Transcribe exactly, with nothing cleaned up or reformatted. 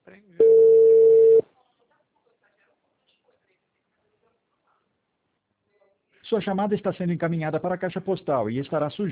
Sua chamada está sendo encaminhada para a caixa postal e estará sujeita